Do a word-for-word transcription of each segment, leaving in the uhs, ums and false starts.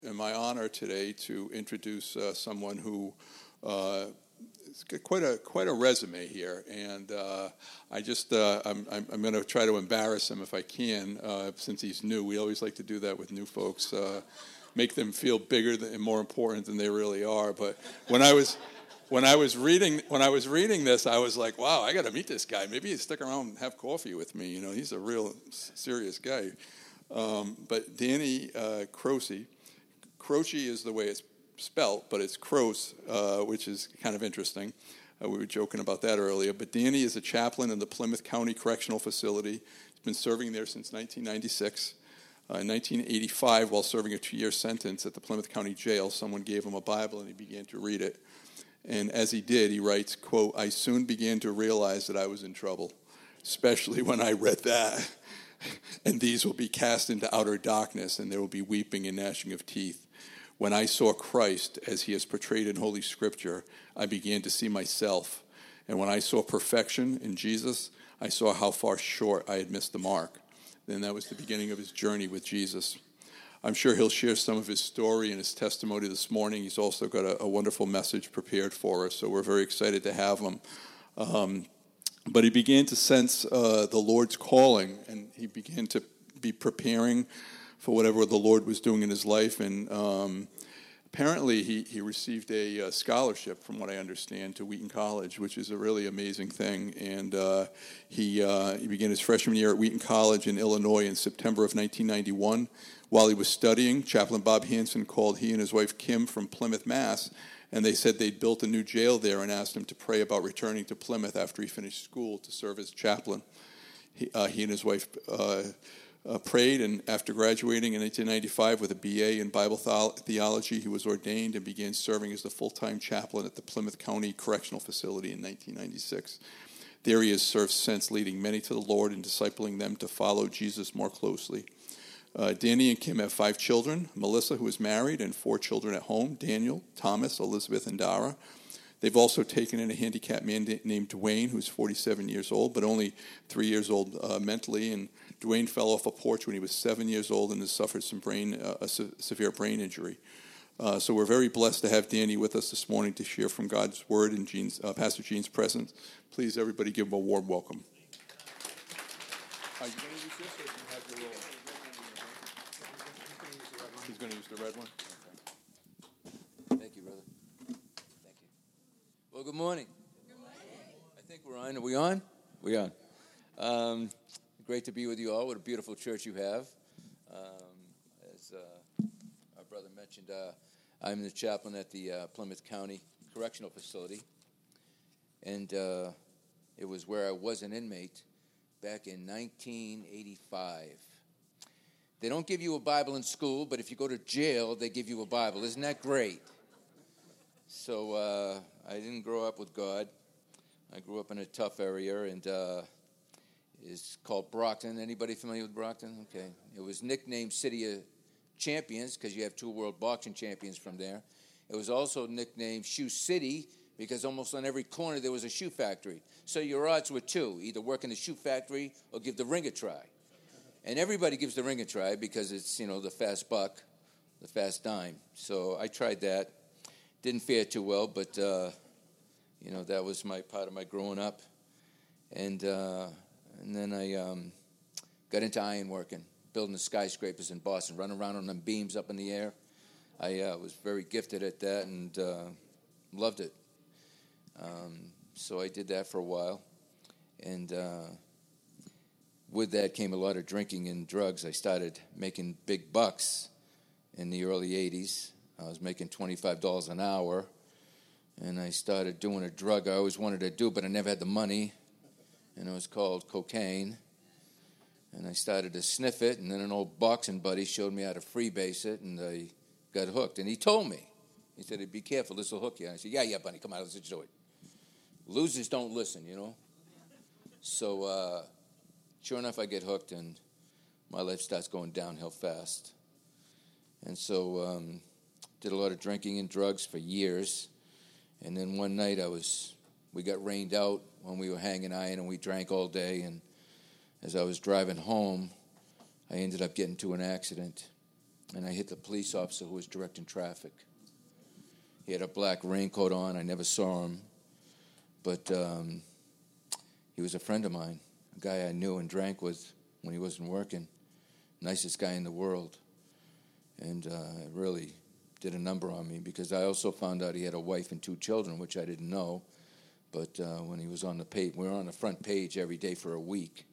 And my honor today to introduce uh, someone who uh, has got quite a quite a resume here, and uh, I just uh, I'm I'm, I'm going to try to embarrass him if I can, uh, since he's new. We always like to do that with new folks, uh, make them feel bigger than, and more important than they really are. But when I was when I was reading when I was reading this, I was like, wow, I got to meet this guy. Maybe he'd stick around and have coffee with me. You know, he's a real serious guy. Um, but Danny uh, Croce. Croce is the way it's spelt, but it's Croce, uh, which is kind of interesting. Uh, we were joking about that earlier. But Danny is a chaplain in the Plymouth County Correctional Facility. He's been serving there since nineteen ninety-six. Uh, in nineteen eighty-five, while serving a two-year sentence at the Plymouth County Jail, someone gave him a Bible and he began to read it. And as he did, he writes, quote, "I soon began to realize that I was in trouble, especially when I read that. And these will be cast into outer darkness, and there will be weeping and gnashing of teeth. When I saw Christ as he is portrayed in Holy Scripture, I began to see myself. And when I saw perfection in Jesus, I saw how far short I had missed the mark." Then that was the beginning of his journey with Jesus. I'm sure he'll share some of his story and his testimony this morning. He's also got a, a wonderful message prepared for us, so we're very excited to have him. Um, but he began to sense uh, the Lord's calling, and he began to be preparing for whatever the Lord was doing in his life. And um, apparently he, he received a, a scholarship, from what I understand, to Wheaton College, which is a really amazing thing. And uh, he, uh, he began his freshman year at Wheaton College in Illinois in September of nineteen ninety-one. While he was studying, Chaplain Bob Hansen called he and his wife Kim from Plymouth, Mass., and they said they'd built a new jail there and asked him to pray about returning to Plymouth after he finished school to serve as chaplain. He, uh, he and his wife uh, Uh, prayed, and after graduating in nineteen ninety-five with a B A in Bible theology, he was ordained and began serving as the full-time chaplain at the Plymouth County Correctional Facility in nineteen ninety-six. There he has served since, leading many to the Lord and discipling them to follow Jesus more closely. Uh, Danny and Kim have five children: Melissa, who is married, and four children at home: Daniel, Thomas, Elizabeth, and Dara. They've also taken in a handicapped man named Dwayne, who's forty-seven years old, but only three years old uh, mentally. And Dwayne fell off a porch when he was seven years old and has suffered some brain, uh, a se- severe brain injury. Uh, so we're very blessed to have Danny with us this morning to share from God's Word in Gene's, uh, Pastor Gene's presence. Please, everybody, give him a warm welcome. Are you going to use this, or do you have your roll? He's going to use the red one? Thank you, brother. Thank you. Well, good morning. Good morning. I think we're on. Are we on? We're on. Um, great to be with you all. What a beautiful church you have. Um, as uh, our brother mentioned, uh, I'm the chaplain at the uh, Plymouth County Correctional Facility. And uh, it was where I was an inmate back in nineteen eighty-five. They don't give you a Bible in school, but if you go to jail, they give you a Bible. Isn't that great? So uh, I didn't grow up with God. I grew up in a tough area, and uh, it's called Brockton. Anybody familiar with Brockton? Okay. It was nicknamed City of Champions because you have two world boxing champions from there. It was also nicknamed Shoe City because almost on every corner there was a shoe factory. So your odds were two, either work in the shoe factory or give the ring a try. And everybody gives the ring a try because it's, you know, the fast buck, the fast dime. So I tried that. Didn't fare too well, but, uh, you know, that was my part of my growing up. And uh, and then I um, got into ironworking, building the skyscrapers in Boston, running around on them beams up in the air. I uh, was very gifted at that and uh, loved it. Um, so I did that for a while. And uh, with that came a lot of drinking and drugs. I started making big bucks in the early eighties. I was making twenty-five dollars an hour, and I started doing a drug I always wanted to do, but I never had the money, and it was called cocaine. And I started to sniff it, and then an old boxing buddy showed me how to freebase it, and I got hooked. And he told me, he said, "Be careful, this will hook you." And I said, yeah, yeah, buddy, come on, let's just do it. Losers don't listen, you know. So uh, sure enough, I get hooked, and my life starts going downhill fast. And so um, did a lot of drinking and drugs for years. And then one night I was, we got rained out when we were hanging iron, and we drank all day. And as I was driving home, I ended up getting into an accident. and I hit the police officer who was directing traffic. He had a black raincoat on. I never saw him, but um, he was a friend of mine, a guy I knew and drank with when he wasn't working. Nicest guy in the world. And uh, it really did a number on me because I also found out he had a wife and two children, which I didn't know. But uh, when he was on the page, we were on the front page every day for a week.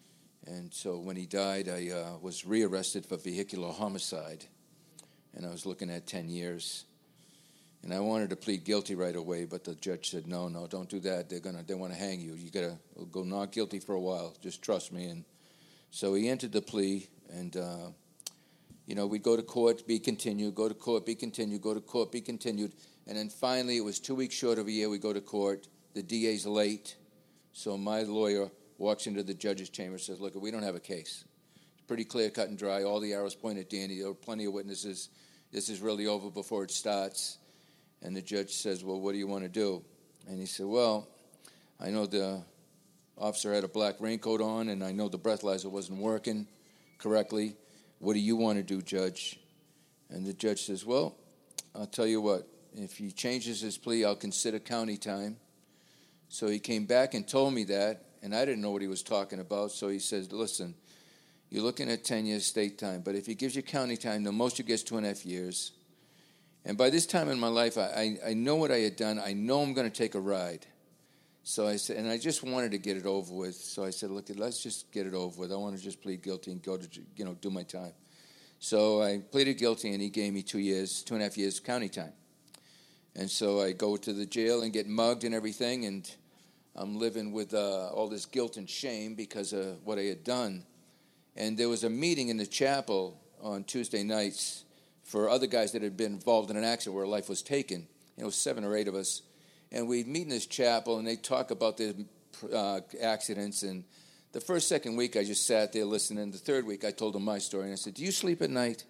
And so when he died, I uh, was rearrested for vehicular homicide. And I was looking at ten years. And I wanted to plead guilty right away, but the judge said, no, no, don't do that. They're gonna, they want to hang you. You got to go not guilty for a while. Just trust me. And so he entered the plea, and uh, you know, we'd go to court, be continued, go to court, be continued, go to court, be continued. And then finally, it was two weeks short of a year, we go to court. The D A's late. So my lawyer walks into the judge's chamber and says, look, we don't have a case. It's pretty clear, cut and dry. All the arrows point at Danny. There were plenty of witnesses. This is really over before it starts. And the judge says, well, what do you want to do? And he said, well, I know the officer had a black raincoat on, and I know the breathalyzer wasn't working correctly. What do you want to do, Judge? And the judge says, well, I'll tell you what. If he changes his plea, I'll consider county time. So he came back and told me that, and I didn't know what he was talking about. So he says, listen, you're looking at ten years state time, but if he gives you county time, the most you get is two and a half years. And by this time in my life, I, I, I know what I had done. I know I'm going to take a ride. So I said, and I just wanted to get it over with. So I said, look, let's just get it over with. I want to just plead guilty and go to, you know, do my time. So I pleaded guilty, and he gave me two years, two and a half years county time. And so I go to the jail and get mugged and everything, and I'm living with uh, all this guilt and shame because of what I had done. And there was a meeting in the chapel on Tuesday nights for other guys that had been involved in an accident where a life was taken. You know, seven or eight of us. And we'd meet in this chapel, and they'd talk about the uh, accidents. And the first, second week, I just sat there listening. The third week, I told them my story. And I said, do you sleep at night?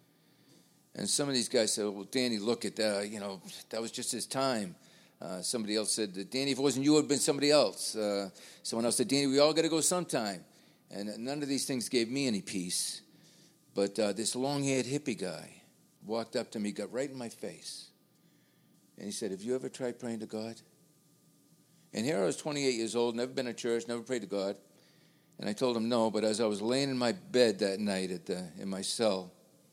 And some of these guys said, well, Danny, look at that. You know, that was just his time. Uh, somebody else said, Danny, if it wasn't you, it would have been somebody else. Uh, someone else said, Danny, we all got to go sometime. And none of these things gave me any peace. But uh, this long-haired hippie guy walked up to me, got right in my face. And he said, have you ever tried praying to God? And here I was twenty-eight years old, never been to church, never prayed to God. And I told him no, but as I was laying in my bed that night at the, in my cell,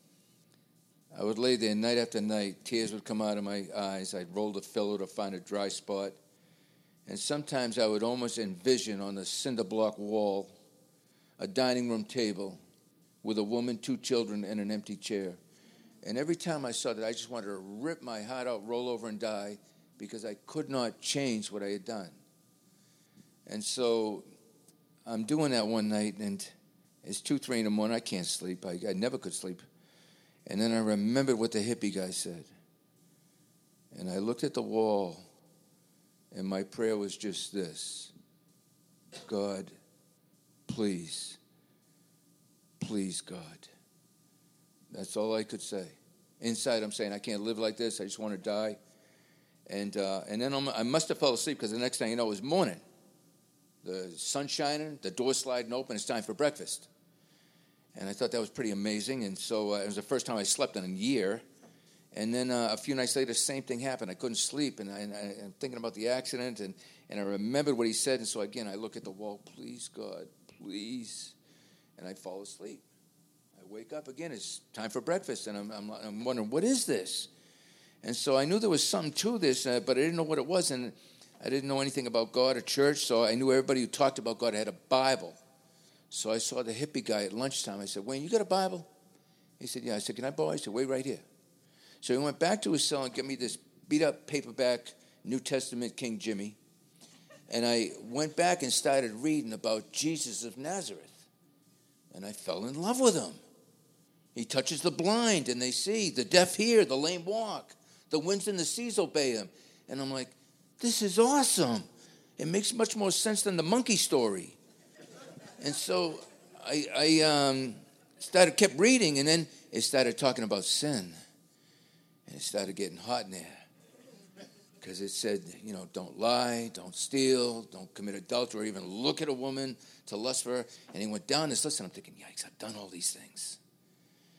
I would lay there night after night. Tears would come out of my eyes. I'd roll the pillow to find a dry spot. And sometimes I would almost envision on the cinder block wall a dining room table with a woman, two children, and an empty chair. And every time I saw that, I just wanted to rip my heart out, roll over, and die because I could not change what I had done. And so I'm doing that one night, and it's two, three in the morning. I can't sleep. I, I never could sleep. And then I remembered what the hippie guy said. And I looked at the wall, and my prayer was just this. God, please, please, God. That's all I could say. Inside, I'm saying, I can't live like this. I just want to die. And uh, and then I'm, I must have fell asleep because the next thing you know, it was morning. The sun's shining, the door's sliding open. It's time for breakfast. And I thought that was pretty amazing. And so uh, it was the first time I slept in a year. And then uh, a few nights later, the same thing happened. I couldn't sleep. And, I, and I, I'm thinking about the accident. And, and I remembered what he said. And so, again, I look at the wall. Please, God, please. And I fall asleep. Wake up again, it's time for breakfast, and I'm, I'm, I'm wondering, what is this? And so I knew there was something to this, uh, but I didn't know what it was, and I didn't know anything about God or church, so I knew everybody who talked about God had a Bible. So I saw the hippie guy at lunchtime. I said, Wayne, you got a Bible? He said, yeah. I said, can I borrow? He said, wait right here. So he went back to his cell and got me this beat-up paperback New Testament King Jimmy, and I went back and started reading about Jesus of Nazareth, and I fell in love with him. He touches the blind, and they see. The deaf hear, the lame walk. The winds and the seas obey him. And I'm like, this is awesome. It makes much more sense than the monkey story. And so I, I um, started, kept reading, and then it started talking about sin. And it started getting hot in there. Because it said, you know, don't lie, don't steal, don't commit adultery, or even look at a woman to lust for her. And he went down this list, and I'm thinking, yikes, I've done all these things.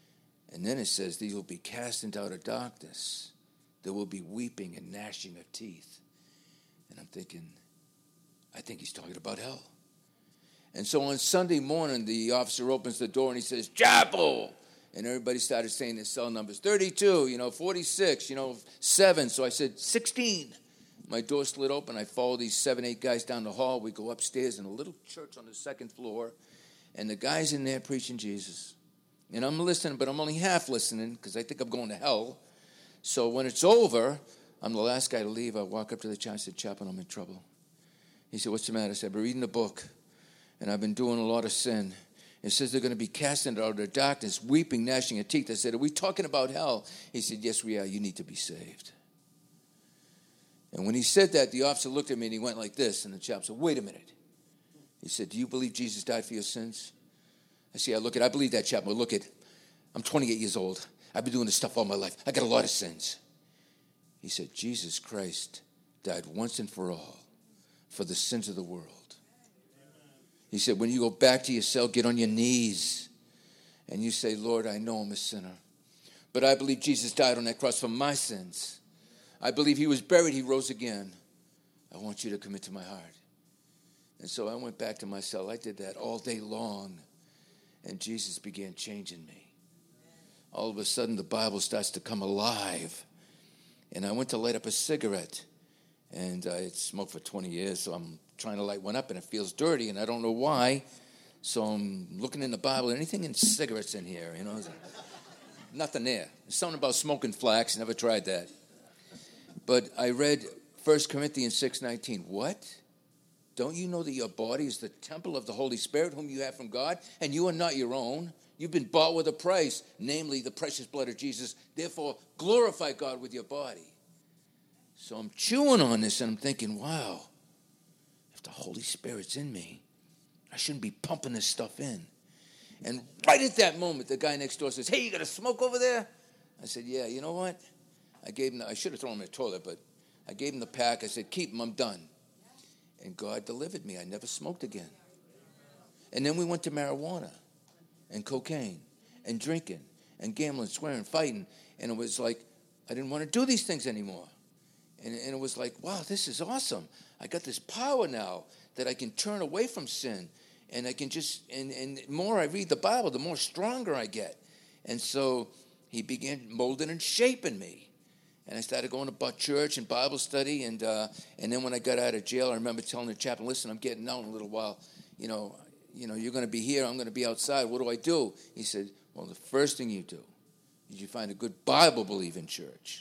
And then it says, these will be cast into outer darkness. There will be weeping and gnashing of teeth. And I'm thinking, I think he's talking about hell. And so on Sunday morning, the officer opens the door and he says, Chapel! And everybody started saying their cell numbers, thirty-two, you know, forty-six, you know, seven. So I said, sixteen. My door slid open. I followed these seven, eight guys down the hall. We go upstairs in a little church on the second floor. And the guy's in there preaching Jesus. And I'm listening, but I'm only half listening because I think I'm going to hell. So when it's over, I'm the last guy to leave. I walk up to the chaplain. I said, Chaplain, I'm in trouble. He said, what's the matter? I said, I've been reading the book, and I've been doing a lot of sin. It says they're going to be cast into outer darkness, weeping, gnashing of teeth. I said, are we talking about hell? He said, yes, we are. You need to be saved. And when he said that, the officer looked at me, and he went like this. And the chaplain said, wait a minute. He said, do you believe Jesus died for your sins? I said, yeah, look at, I believe that, chaplain. Look at, I'm twenty-eight years old. I've been doing this stuff all my life. I got a lot of sins. He said, Jesus Christ died once and for all for the sins of the world. He said, when you go back to your cell, get on your knees and you say, Lord, I know I'm a sinner, but I believe Jesus died on that cross for my sins. I believe he was buried, he rose again. I want you to come into my heart. And so I went back to my cell. I did that all day long, and Jesus began changing me. All of a sudden, the Bible starts to come alive. And I went to light up a cigarette. And I had smoked for twenty years, so I'm trying to light one up, and it feels dirty, and I don't know why. So I'm looking in the Bible. Anything in cigarettes in here? You know, nothing there. There's something about smoking flax. Never tried that. But I read First Corinthians six nineteen. What? Don't you know that your body is the temple of the Holy Spirit, whom you have from God, and you are not your own? You've been bought with a price, namely the precious blood of Jesus. Therefore, glorify God with your body. So I'm chewing on this, and I'm thinking, wow, if the Holy Spirit's in me, I shouldn't be pumping this stuff in. And right at that moment, the guy next door says, hey, you got a smoke over there? I said, yeah, you know what? I gave him, the, I should have thrown him in the toilet, but I gave him the pack. I said, keep him, I'm done. And God delivered me. I never smoked again. And then we went to marijuana and cocaine and drinking and gambling, swearing, fighting. And it was like, I didn't want to do these things anymore. And, and it was like, wow, this is awesome. I got this power now that I can turn away from sin. And I can just, and, and the more I read the Bible, the more stronger I get. And so he began molding and shaping me. And I started going to church and Bible study. And uh, and then when I got out of jail, I remember telling the chaplain, listen, I'm getting out in a little while. You know, you know, you're going to be here. I'm going to be outside. What do I do? He said, well, the first thing you do is you find a good Bible-believing church.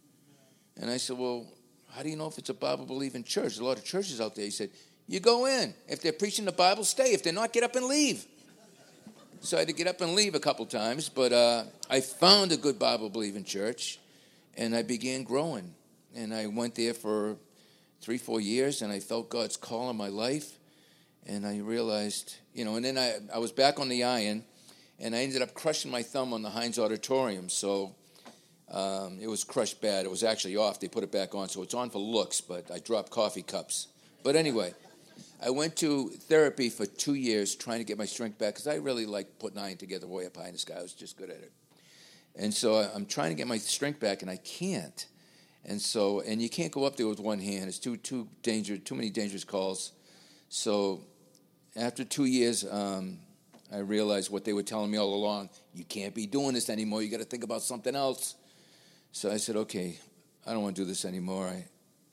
And I said, well, how do you know if it's a Bible-believing church? There's a lot of churches out there. He said, you go in. If they're preaching the Bible, stay. If they're not, get up and leave. So I had to get up and leave a couple times. But uh, I found a good Bible-believing church. And I began growing, and I went there for three, four years, and I felt God's call in my life, and I realized, you know, and then I, I was back on the iron, and I ended up crushing my thumb on the Heinz Auditorium, so um, it was crushed bad. It was actually off. They put it back on, so it's on for looks, but I dropped coffee cups. But anyway, I went to therapy for two years trying to get my strength back, because I really liked putting iron together way up high in the sky. I was just good at it. And so I'm trying to get my strength back, and I can't. And so, and you can't go up there with one hand. It's too too dangerous, too many dangerous calls. So after two years, um, I realized what they were telling me all along. You can't be doing this anymore. You got to think about something else. So I said, okay, I don't want to do this anymore. I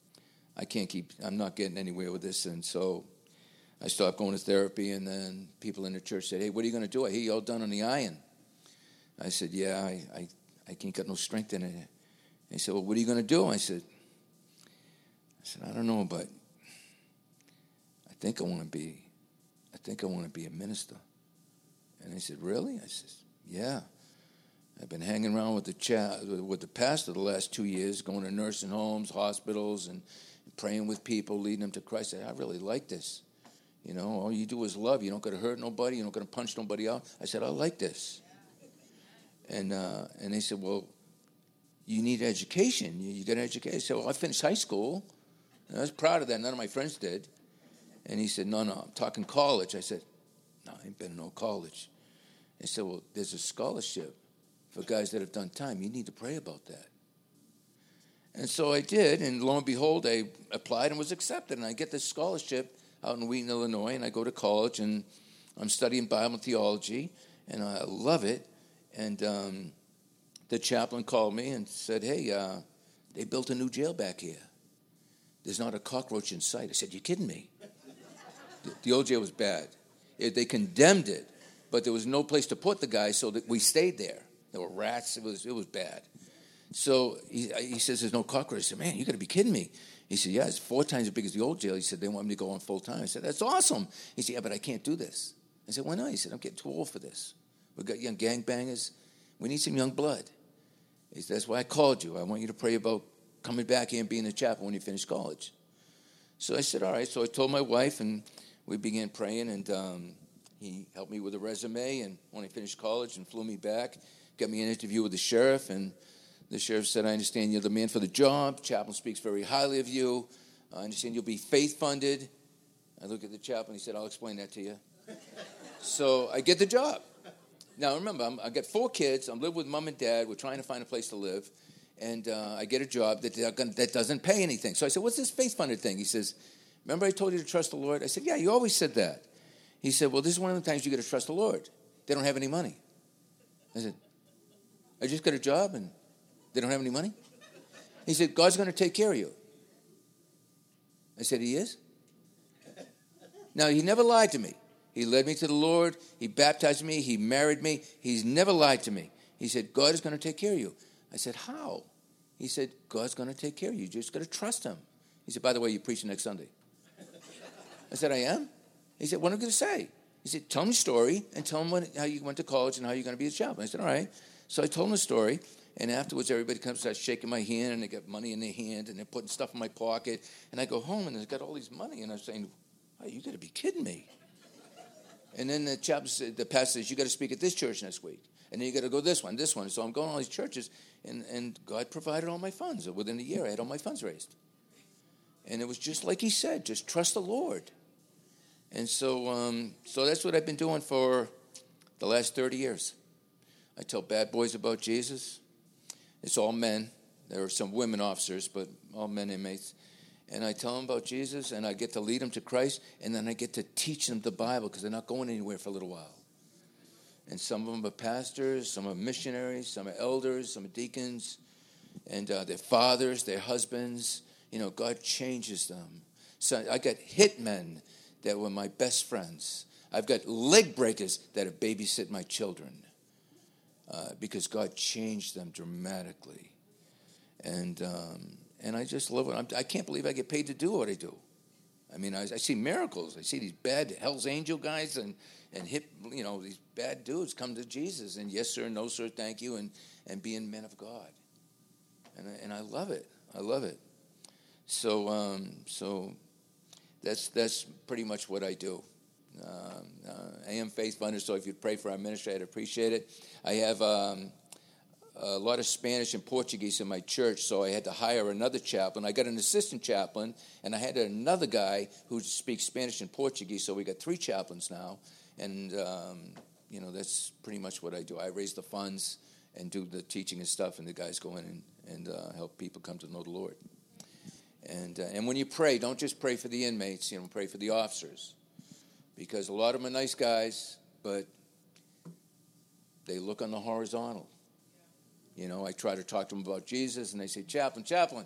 I can't keep, I'm not getting anywhere with this. And so I stopped going to therapy, and then people in the church said, hey, what are you going to do? I hear you all done on the iron. I said, yeah, I, I, I can't get no strength in it. And he said, well, what are you going to do? I said, I said, I don't know, but I think I want to be, I think I want to be a minister. And he said, really? I said, yeah. I've been hanging around with the cha- with the pastor the last two years, going to nursing homes, hospitals, and praying with people, leading them to Christ. I said, I really like this. You know, all you do is love. You don't got to hurt nobody. You don't got to punch nobody out. I said, I like this. And uh, and they said, well, you need education. You, you got an education. I said, well, I finished high school. And I was proud of that. None of my friends did. And he said, no, no, I'm talking college. I said, no, I ain't been to no college. He said, well, there's a scholarship for guys that have done time. You need to pray about that. And so I did, and lo and behold, I applied and was accepted. And I get this scholarship out in Wheaton, Illinois, and I go to college, and I'm studying Bible theology, and I love it. And um, the chaplain called me and said, hey, uh, they built a new jail back here. There's not a cockroach in sight. I said, you kidding me? the, the old jail was bad. It, they condemned it, but there was no place to put the guy, so that we stayed there. There were rats. It was it was bad. So he, he says, there's no cockroach. I said, man, you got to be kidding me. He said, yeah, it's four times as big as the old jail. He said, they want me to go on full time. I said, that's awesome. He said, yeah, but I can't do this. I said, why not? He said, I'm getting too old for this. We've got young gangbangers. We need some young blood. He said, that's why I called you. I want you to pray about coming back here and being a chaplain when you finish college. So I said, all right. So I told my wife, and we began praying, and um, he helped me with a resume. And when I finished college and flew me back, got me an interview with the sheriff, and the sheriff said, I understand you're the man for the job. Chaplain speaks very highly of you. I understand you'll be faith-funded. I look at the chaplain. He said, I'll explain that to you. So I get the job. Now, remember, I'm, I got four kids. I'm living with mom and dad. We're trying to find a place to live. And uh, I get a job that, that doesn't pay anything. So I said, what's this faith-funded thing? He says, remember I told you to trust the Lord? I said, yeah, you always said that. He said, well, this is one of the times you got to trust the Lord. They don't have any money. I said, I just got a job and they don't have any money? He said, God's going to take care of you. I said, he is? Now, he never lied to me. He led me to the Lord. He baptized me. He married me. He's never lied to me. He said, God is going to take care of you. I said, how? He said, God's going to take care of you. You just got to trust him. He said, by the way, you're preaching next Sunday. I said, I am? He said, what am I going to say? He said, tell him your story and tell him what, how you went to college and how you're going to be a chaplain. I said, all right. So I told him the story. And afterwards, everybody comes and starts shaking my hand, and they got money in their hand, and they're putting stuff in my pocket. And I go home, and they've got all these money. And I'm saying, oh, you got to be kidding me. And then the chaplain said, the pastor says, you got to speak at this church next week. And then you got to go this one, this one. So I'm going to all these churches, and, and God provided all my funds. Within a year, I had all my funds raised. And it was just like he said, just trust the Lord. And so, um, so that's what I've been doing for the last thirty years. I tell bad boys about Jesus. It's all men. There are some women officers, but all men inmates. And I tell them about Jesus, and I get to lead them to Christ, and then I get to teach them the Bible because they're not going anywhere for a little while. And some of them are pastors, some are missionaries, some are elders, some are deacons, and uh, they're fathers, they're husbands. You know, God changes them. So I got hitmen that were my best friends. I've got leg breakers that have babysat my children. Uh, because God changed them dramatically. And um, and I just love it. I'm, I can't believe I get paid to do what I do. I mean, I, I see miracles. I see these bad Hell's Angel guys and, and hip, you know, these bad dudes come to Jesus. And yes, sir, no, sir, thank you, and, and being men of God. And I, and I love it. I love it. So um, so that's that's pretty much what I do. Um, uh, I am faith-funded, so if you'd pray for our ministry, I'd appreciate it. I have um, a lot of Spanish and Portuguese in my church, so I had to hire another chaplain. I got an assistant chaplain, and I had another guy who speaks Spanish and Portuguese, so we got three chaplains now. And, um, you know, that's pretty much what I do. I raise the funds and do the teaching and stuff, and the guys go in and, and uh, help people come to know the Lord. And, uh, and when you pray, don't just pray for the inmates, you know, pray for the officers. Because a lot of them are nice guys, but they look on the horizontal. You know, I try to talk to them about Jesus, and they say, Chaplain, Chaplain,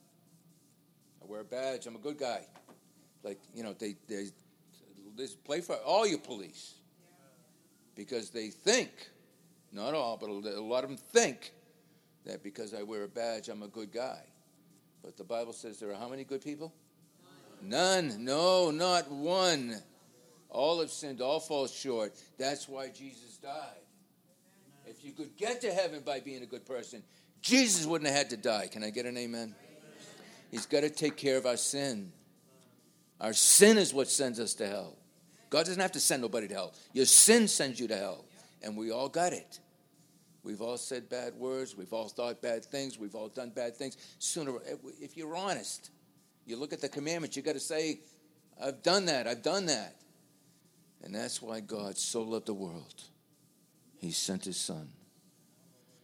I wear a badge, I'm a good guy. Like, you know, they, they, they play for all your police. Because they think, not all, but a lot of them think that because I wear a badge, I'm a good guy. But the Bible says there are how many good people? None. None. No, not one. All have sinned, all fall short. That's why Jesus died. If you could get to heaven by being a good person, Jesus wouldn't have had to die. Can I get an amen? Amen. He's got to take care of our sin. Our sin is what sends us to hell. God doesn't have to send nobody to hell. Your sin sends you to hell. And we all got it. We've all said bad words. We've all thought bad things. We've all done bad things. Sooner, if you're honest, you look at the commandments, you got to say, I've done that, I've done that. And that's why God so loved the world. He sent his son.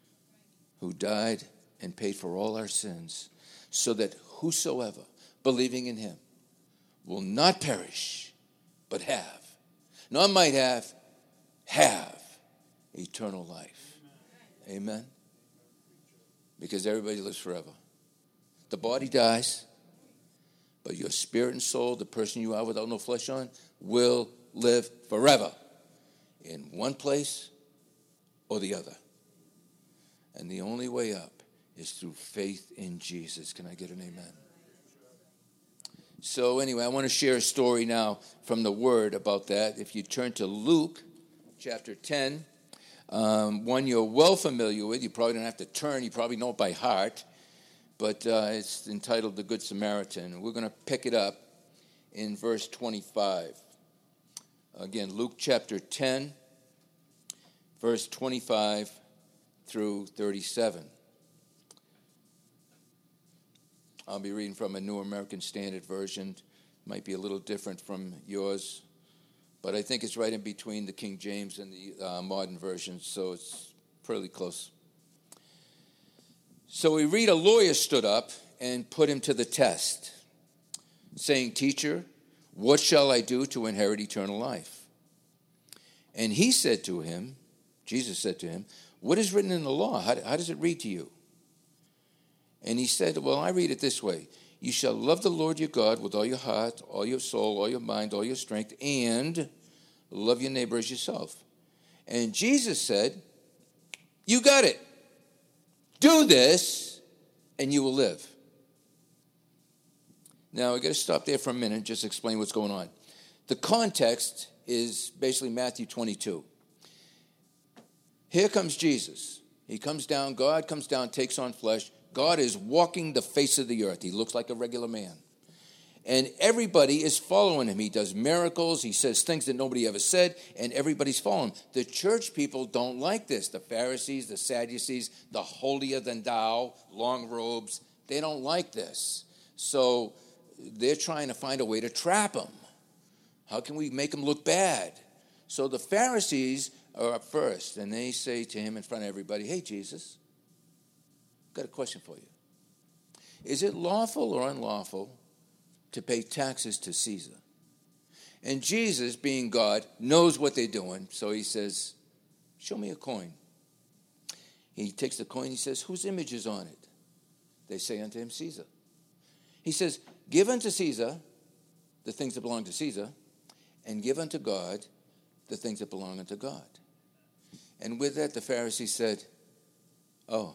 who died and paid for all our sins, so that whosoever, believing in him, will not perish, but have, not might have, have eternal life. Amen. Amen? Because everybody lives forever. The body dies, but your spirit and soul, the person you are without no flesh on, will live forever in one place or the other. And the only way up is through faith in Jesus. Can I get an amen? So anyway, I want to share a story now from the Word about that. If you turn to Luke chapter ten, um, one you're well familiar with. You probably don't have to turn. You probably know it by heart. But uh, it's entitled The Good Samaritan. We're going to pick it up in verse twenty-five. Again, Luke chapter ten, verse twenty-five through thirty-seven. I'll be reading from a New American Standard Version. Might be a little different from yours, but I think it's right in between the King James and the uh, modern version, so it's fairly close. So we read, a lawyer stood up and put him to the test, saying, "Teacher, what shall I do to inherit eternal life?" And he said to him, Jesus said to him, "What is written in the law? How, how does it read to you?" And he said, "Well, I read it this way. You shall love the Lord your God with all your heart, all your soul, all your mind, all your strength, and love your neighbor as yourself." And Jesus said, "You got it. Do this, and you will live." Now, we've got to stop there for a minute and just explain what's going on. The context is basically Matthew twenty-two. Here comes Jesus. He comes down, God comes down, takes on flesh. God is walking the face of the earth. He looks like a regular man. And everybody is following him. He does miracles. He says things that nobody ever said, and everybody's following him. The church people don't like this. The Pharisees, the Sadducees, the holier-than-thou, long robes, they don't like this. So they're trying to find a way to trap him. How can we make him look bad? So the Pharisees are up first, and they say to him in front of everybody, "Hey, Jesus, I've got a question for you. Is it lawful or unlawful to pay taxes to Caesar?" And Jesus, being God, knows what they're doing, so he says, "Show me a coin." He takes the coin, he says, "Whose image is on it?" They say unto him, "Caesar." He says, "Give unto Caesar the things that belong to Caesar, and give unto God the things that belong unto God." And with that, the Pharisees said, "Oh."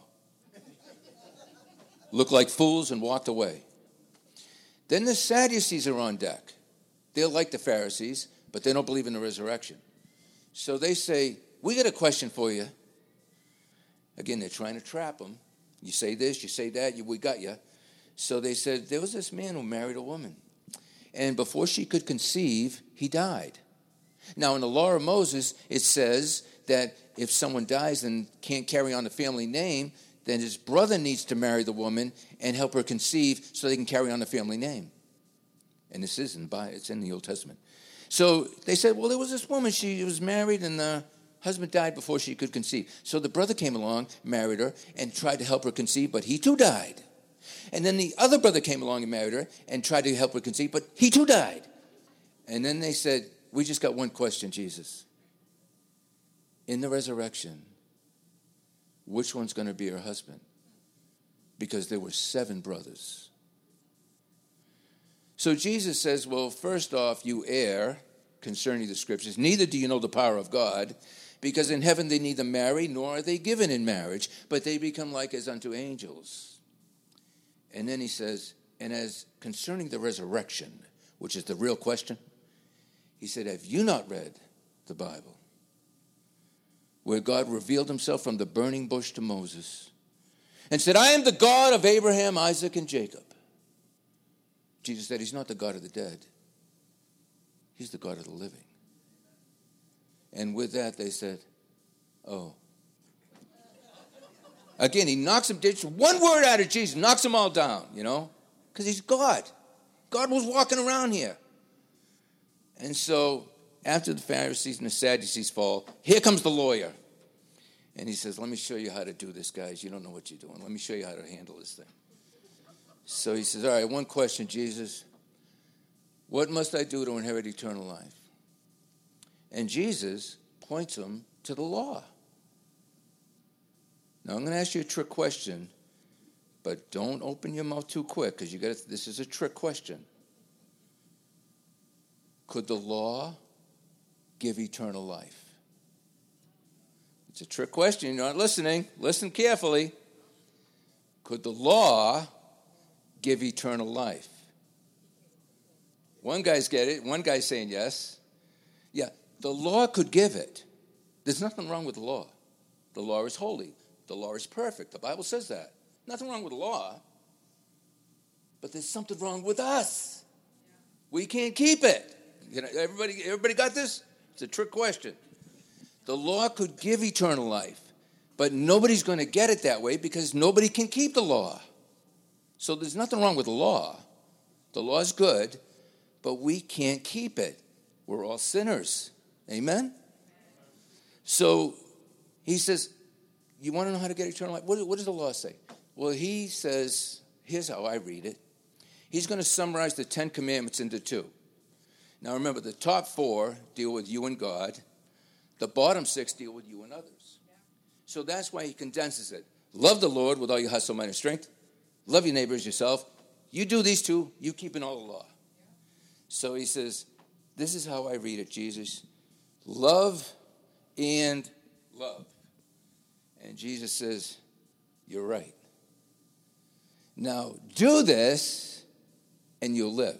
Looked like fools and walked away. Then the Sadducees are on deck. They're like the Pharisees, but they don't believe in the resurrection. So they say, "We got a question for you." Again, they're trying to trap him. You say this, you say that, you, we got you. So they said, there was this man who married a woman. And before she could conceive, he died. Now, in the law of Moses, it says that if someone dies and can't carry on the family name, then his brother needs to marry the woman and help her conceive so they can carry on the family name. And this is in, it's in the Old Testament. So they said, well, there was this woman, she was married, and the husband died before she could conceive. So the brother came along, married her, and tried to help her conceive, but he too died. And then the other brother came along and married her and tried to help her conceive, but he too died. And then they said, we just got one question, Jesus. In the resurrection, which one's going to be her husband? Because there were seven brothers. So Jesus says, well, first off, you err concerning the scriptures. Neither do you know the power of God, because in heaven they neither marry nor are they given in marriage, but they become like as unto angels. And then he says, and as concerning the resurrection, which is the real question, he said, have you not read the Bible, where God revealed himself from the burning bush to Moses and said, I am the God of Abraham, Isaac, and Jacob. Jesus said, he's not the God of the dead. He's the God of the living. And with that, they said, oh. Again, he knocks them, one word out of Jesus, knocks them all down, you know, because he's God. God was walking around here. And so after the Pharisees and the Sadducees fall, here comes the lawyer. And he says, let me show you how to do this, guys. You don't know what you're doing. Let me show you how to handle this thing. So he says, all right, one question, Jesus. What must I do to inherit eternal life? And Jesus points him to the law. Now, I'm going to ask you a trick question, but don't open your mouth too quick, because you got to, this is a trick question. Could the law give eternal life? It's a trick question. You're not listening. Listen carefully. Could the law give eternal life? One guy's get it. One guy's saying yes. Yeah, the law could give it. There's nothing wrong with the law. The law is holy. The law is perfect. The Bible says that. Nothing wrong with the law. But there's something wrong with us. We can't keep it. You know, everybody, everybody got this? It's a trick question. The law could give eternal life, but nobody's going to get it that way because nobody can keep the law. So there's nothing wrong with the law. The law is good, but we can't keep it. We're all sinners. Amen? So he says, you want to know how to get eternal life? What, what does the law say? Well, he says, here's how I read it. He's going to summarize the Ten Commandments into two. Now remember, the top four deal with you and God. The bottom six deal with you and others. Yeah. So that's why he condenses it. Love the Lord with all your heart, soul, mind, and strength. Love your neighbor as yourself. You do these two, you keep in all the law. Yeah. So he says, this is how I read it, Jesus. Love and love. And Jesus says, you're right. Now do this and you'll live.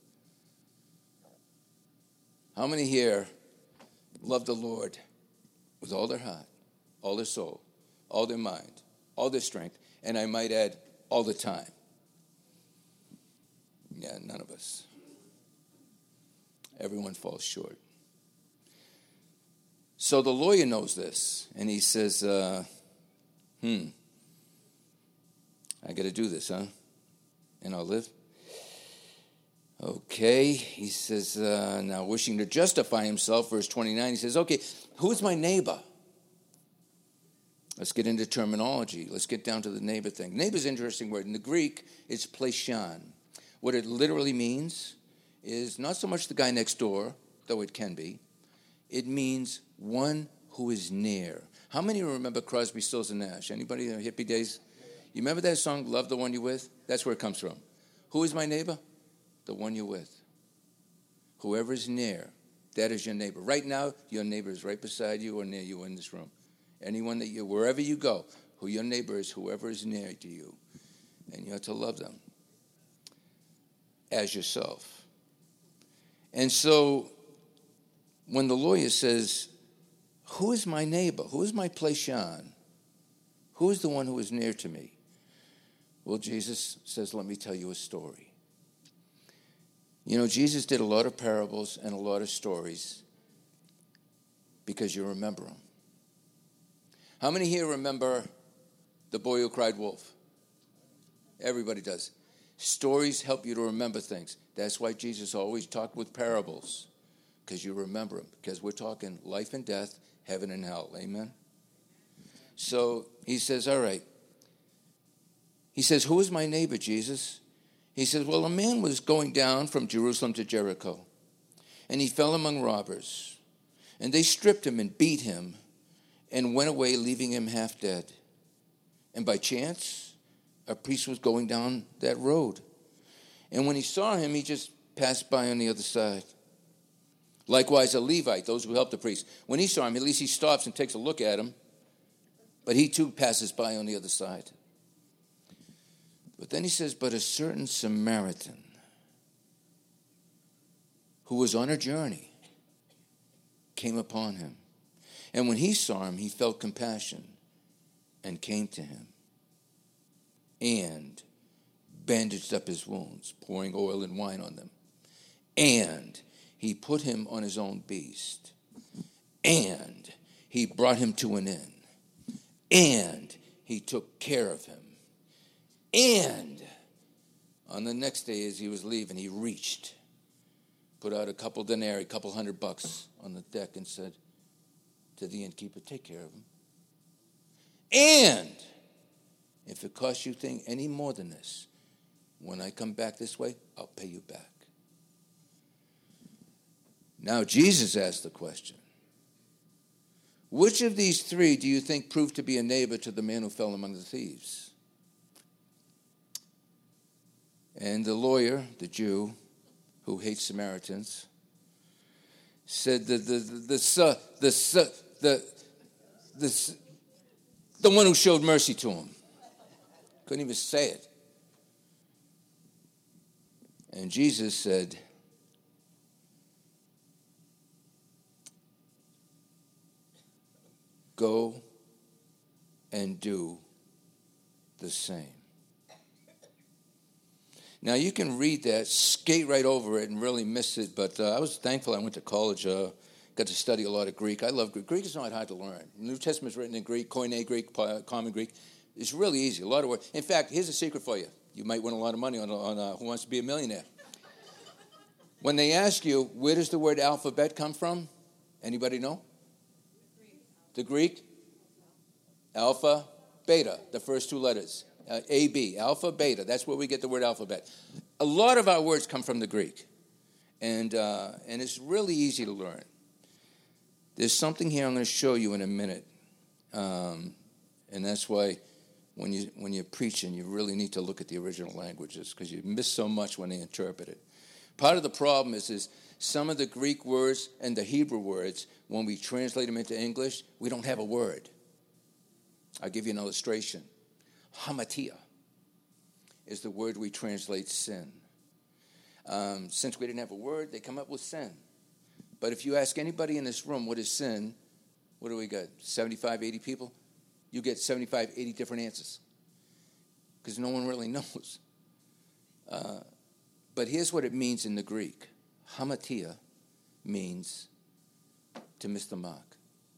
How many here love the Lord with all their heart, all their soul, all their mind, all their strength, and I might add, all the time? Yeah, none of us. Everyone falls short. So the lawyer knows this, and he says, uh, hmm, I got to do this, huh? And I'll live? Okay, he says, uh, now wishing to justify himself, verse twenty-nine, he says, okay, who's my neighbor? Let's get into terminology. Let's get down to the neighbor thing. Neighbor's an interesting word. In the Greek, it's pleishan. What it literally means is not so much the guy next door, though it can be. It means one who is near. How many remember Crosby, Stills, and Nash? Anybody in the hippie days? You remember that song, Love the One You're With? That's where it comes from. Who is my neighbor? The one you're with. Whoever is near, that is your neighbor. Right now, your neighbor is right beside you or near you in this room. Anyone that you, wherever you go, who your neighbor is, whoever is near to you. And you have to love them as yourself. And so, when the lawyer says, who is my neighbor? Who is my pleishan? Who is the one who is near to me? Well, Jesus says, let me tell you a story. You know, Jesus did a lot of parables and a lot of stories because you remember them. How many here remember the boy who cried wolf? Everybody does. Stories help you to remember things. That's why Jesus always talked with parables, because you remember them. Because we're talking life and death, heaven and hell. Amen? So he says, all right. He says, who is my neighbor, Jesus? He says, well, a man was going down from Jerusalem to Jericho, and he fell among robbers, and they stripped him and beat him and went away, leaving him half dead. And by chance, a priest was going down that road. And when he saw him, he just passed by on the other side. Likewise, a Levite, those who helped the priest. When he saw him, at least he stops and takes a look at him, but he too passes by on the other side. But then he says, but a certain Samaritan who was on a journey came upon him. And when he saw him, he felt compassion and came to him and bandaged up his wounds, pouring oil and wine on them. And he put him on his own beast. And he brought him to an inn. And he took care of him. And on the next day as he was leaving, he reached, put out a couple denarii, a couple hundred bucks on the deck and said to the innkeeper, take care of him. And if it costs you thing any more than this, when I come back this way, I'll pay you back. Now Jesus asked the question, which of these three do you think proved to be a neighbor to the man who fell among the thieves? And the lawyer, the Jew, who hates Samaritans, said that the the the the the, the, the one who showed mercy to him. Couldn't even say it. And Jesus said, go and do the same. Now, you can read that, skate right over it, and really miss it, but uh, I was thankful I went to college, uh, got to study a lot of Greek. I love Greek. Greek is not hard to learn. The New Testament is written in Greek, Koine Greek, Common Greek. It's really easy, a lot of work. In fact, here's a secret for you. You might win a lot of money on, on uh, Who Wants to Be a Millionaire. When they ask you, where does the word alphabet come from? Anybody know? The Greek? Alpha, beta, the first two letters. Uh, A, B, alpha, beta. That's where we get the word alphabet. A lot of our words come from the Greek. And, uh, and it's really easy to learn. There's something here I'm going to show you in a minute. Um, and that's why when, you, when you're preaching, you really need to look at the original languages because you miss so much when they interpret it. Part of the problem is, is some of the Greek words and the Hebrew words, when we translate them into English, we don't have a word. I'll give you an illustration. Hamatia is the word we translate sin. Um, since we didn't have a word, they come up with sin. But if you ask anybody in this room what is sin, what do we got, seventy-five, eighty people? You get seventy-five, eighty different answers because no one really knows. Uh, but here's what it means in the Greek. Hamatia means to miss the mark.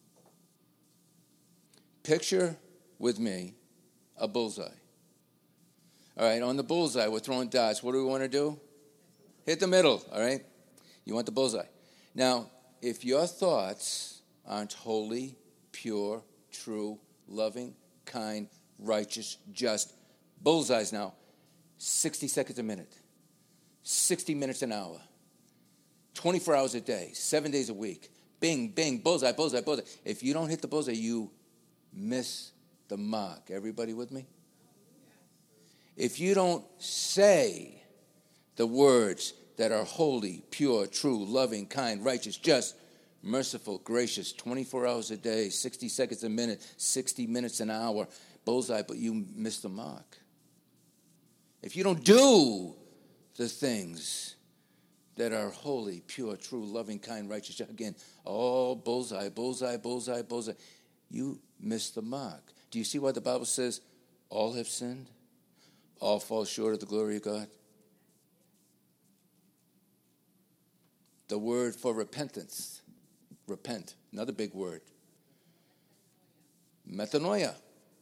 Picture with me a bullseye. All right, on the bullseye, we're throwing darts. What do we want to do? Hit the middle, all right? You want the bullseye. Now, if your thoughts aren't holy, pure, true, loving, kind, righteous, just, bullseyes now, sixty seconds a minute, sixty minutes an hour, twenty-four hours a day, seven days a week, bing, bing, bullseye, bullseye, bullseye. If you don't hit the bullseye, you miss the mark. Everybody with me? If you don't say the words that are holy, pure, true, loving, kind, righteous, just, merciful, gracious, twenty-four hours a day, sixty seconds a minute, sixty minutes an hour, bullseye, but you miss the mark. If you don't do the things that are holy, pure, true, loving, kind, righteous, again, all bullseye, bullseye, bullseye, bullseye, you miss the mark. Do you see why the Bible says all have sinned? All fall short of the glory of God? The word for repentance, repent, another big word. Metanoia.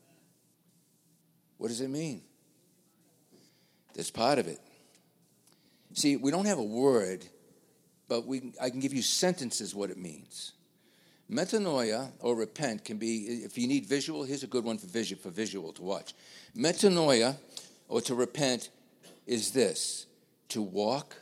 What does it mean? That's part of it. See, we don't have a word, but we I can give you sentences what it means. Metanoia, or repent, can be, if you need visual, here's a good one for visual, for visual to watch. Metanoia, or to repent, is this: to walk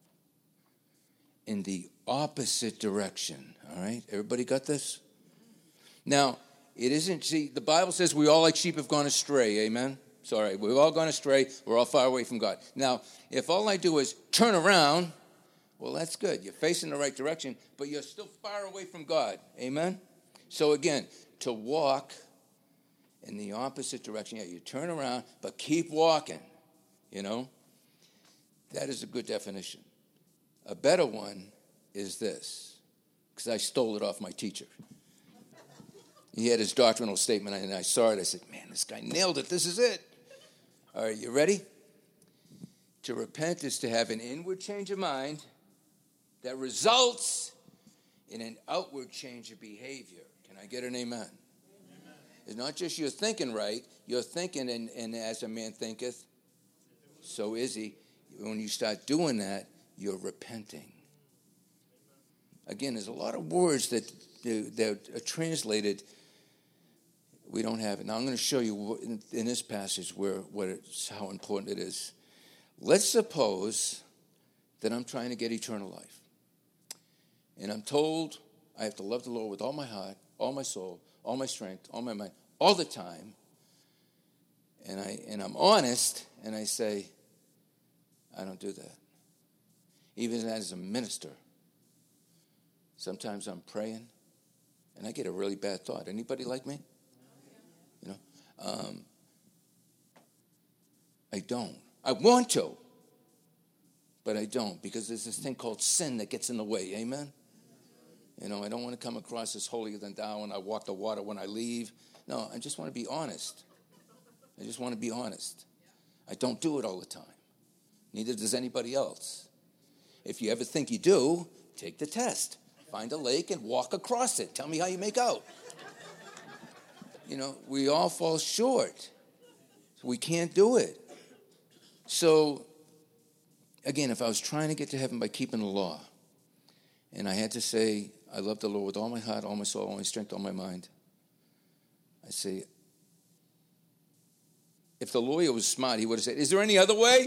in the opposite direction. All right? Everybody got this? Now, it isn't, see, the Bible says we all like sheep have gone astray. Amen? Sorry, we've all gone astray. We're all far away from God. Now, if all I do is turn around, well, that's good. You're facing the right direction, but you're still far away from God. Amen? So again, to walk in the opposite direction. Yeah, you turn around, but keep walking, you know? That is a good definition. A better one is this, because I stole it off my teacher. He had his doctrinal statement, and I saw it. I said, man, this guy nailed it. This is it. All right, you ready? To repent is to have an inward change of mind that results in an outward change of behavior. Can I get an amen? Amen. It's not just you're thinking right. You're thinking, and, and as a man thinketh, so is he. When you start doing that, you're repenting. Again, there's a lot of words that, that are translated we don't have it. Now I'm going to show you in, in this passage where what it's, how important it is. Let's suppose that I'm trying to get eternal life. And I'm told I have to love the Lord with all my heart, all my soul, all my strength, all my mind, all the time. And, I, and I'm honest, and I say, I don't do that. Even as a minister, sometimes I'm praying, and I get a really bad thought. Anybody like me? You know, um, I don't. I want to, but I don't, because there's this thing called sin that gets in the way. Amen? You know, I don't want to come across as holier than thou when I walk the water when I leave. No, I just want to be honest. I just want to be honest. I don't do it all the time. Neither does anybody else. If you ever think you do, take the test. Find a lake and walk across it. Tell me how you make out. You know, we all fall short. We can't do it. So, again, if I was trying to get to heaven by keeping the law, and I had to say, I love the Lord with all my heart, all my soul, all my strength, all my mind, I say, if the lawyer was smart, he would have said, is there any other way?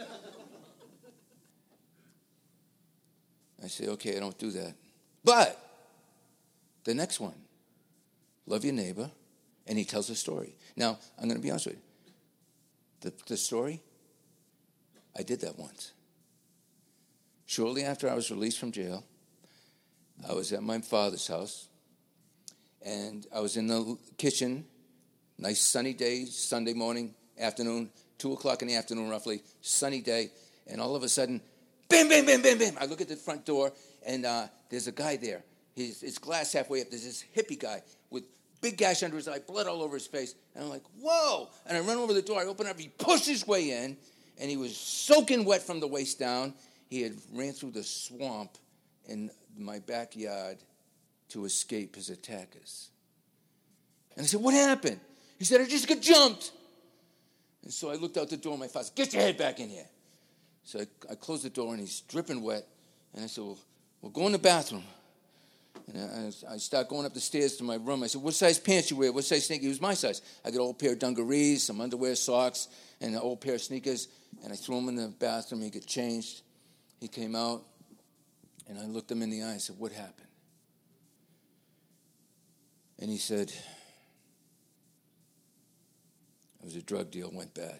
I say, okay, I don't do that. But the next one, love your neighbor, and he tells a story. Now, I'm going to be honest with you. The, the story, I did that once. Shortly after I was released from jail, I was at my father's house, and I was in the kitchen, nice sunny day, Sunday morning, afternoon, two o'clock in the afternoon roughly, sunny day, and all of a sudden, bam, bam, bam, bam, bam. I look at the front door, and uh, there's a guy there. His, his glass halfway up. There's this hippie guy with big gash under his eye, blood all over his face. And I'm like, whoa. And I run over the door. I open up. He pushed his way in, and he was soaking wet from the waist down. He had ran through the swamp in my backyard to escape his attackers. And I said, what happened? He said, I just got jumped. And so I looked out the door, and my father said, get your head back in here. So I, I closed the door, and he's dripping wet. And I said, well, we'll go in the bathroom. And I, I start going up the stairs to my room. I said, what size pants you wear? What size sneakers? He was my size. I got an old pair of dungarees, some underwear, socks, and an old pair of sneakers. And I threw him in the bathroom. He got changed. He came out, and I looked him in the eye. I said, what happened? And he said, it was a drug deal, went bad.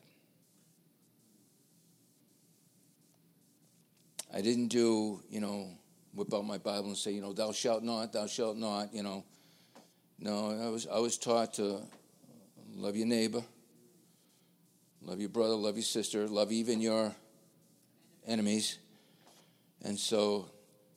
I didn't do, you know, whip out my Bible and say, you know, thou shalt not, thou shalt not, you know. No, I was I was taught to love your neighbor, love your brother, love your sister, love even your enemies. And so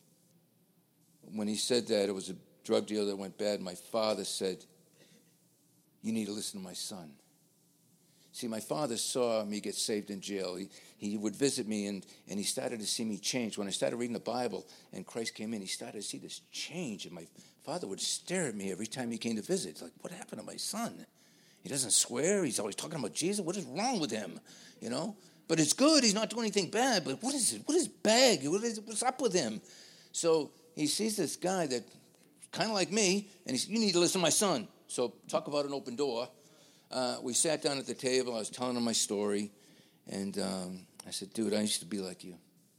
when he said that, it was a drug deal that went bad. My father said, you need to listen to my son. See, my father saw me get saved in jail. He, he would visit me, and, and he started to see me change. When I started reading the Bible and Christ came in, he started to see this change. And my father would stare at me every time he came to visit. It's like, what happened to my son? He doesn't swear. He's always talking about Jesus. What is wrong with him? You know? But it's good. He's not doing anything bad. But what is it? What is bad? What is, what's up with him? So he sees this guy that kind of like me, and he said, you need to listen to my son. So talk about an open door. Uh, we sat down at the table. I was telling him my story. And um, I said, dude, I used to be like you.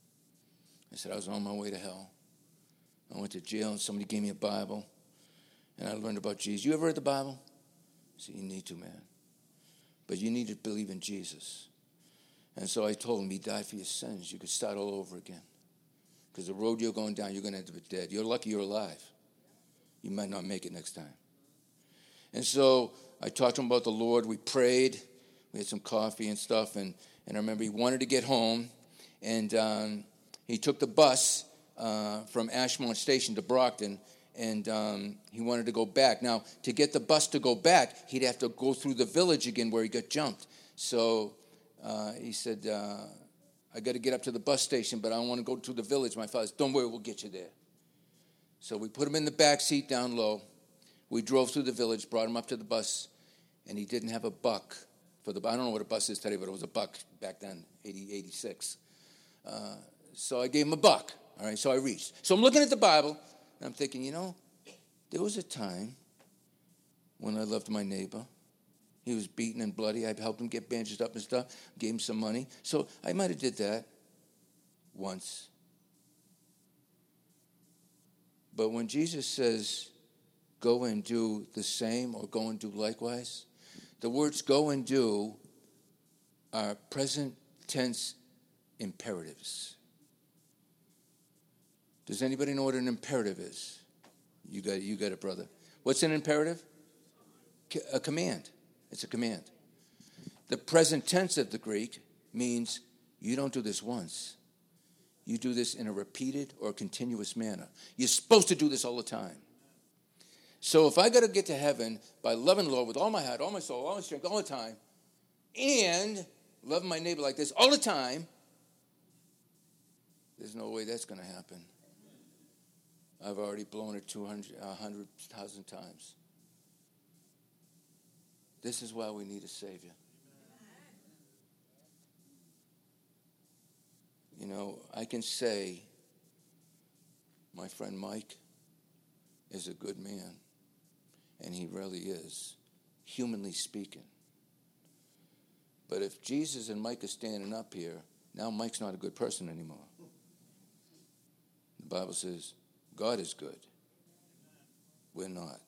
I said, I was on my way to hell. I went to jail, and somebody gave me a Bible. And I learned about Jesus. You ever read the Bible? I said, you need to, man. But you need to believe in Jesus. And so I told him, he died for your sins. You could start all over again. Because the road you're going down, you're going to end up dead. You're lucky you're alive. You might not make it next time. And so I talked to him about the Lord. We prayed. We had some coffee and stuff. And, and I remember he wanted to get home. And um, he took the bus uh, from Ashmont Station to Brockton. And um, he wanted to go back. Now, to get the bus to go back, he'd have to go through the village again where he got jumped. So uh, he said, uh, I got to get up to the bus station, but I don't want to go to the village. My father said, don't worry, we'll get you there. So we put him in the back seat down low. We drove through the village, brought him up to the bus, and he didn't have a buck for the. I don't know what a bus is today, but it was a buck back then, eighty, eighty-six. Uh, so I gave him a buck. All right, so I reached. So I'm looking at the Bible, and I'm thinking, you know, there was a time when I loved my neighbor. He was beaten and bloody. I helped him get bandaged up and stuff, gave him some money. So I might have did that once. But when Jesus says, go and do the same or go and do likewise, the words go and do are present tense imperatives. Does anybody know what an imperative is? You got it, you got it, brother. What's an imperative? A command. It's a command. The present tense of the Greek means you don't do this once. You do this in a repeated or continuous manner. You're supposed to do this all the time. So if I got to get to heaven by loving the Lord with all my heart, all my soul, all my strength, all the time, and loving my neighbor like this all the time, there's no way that's going to happen. I've already blown it two hundred, one hundred thousand times. This is why we need a Savior. You know, I can say my friend Mike is a good man, and he really is, humanly speaking. But if Jesus and Mike are standing up here, now Mike's not a good person anymore. The Bible says God is good. We're not.